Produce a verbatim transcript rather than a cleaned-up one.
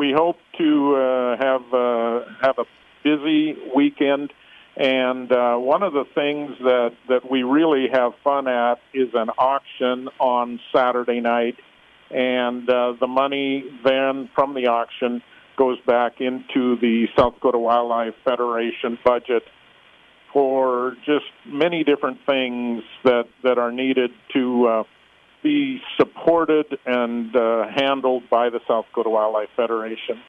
we hope to uh, have uh, have a busy weekend. And uh, one of the things that, that we really have fun at is an auction on Saturday night. And uh, the money then from the auction goes back into the South Dakota Wildlife Federation budget for just many different things that, that are needed to uh, be supported and uh, handled by the South Dakota Wildlife Federation.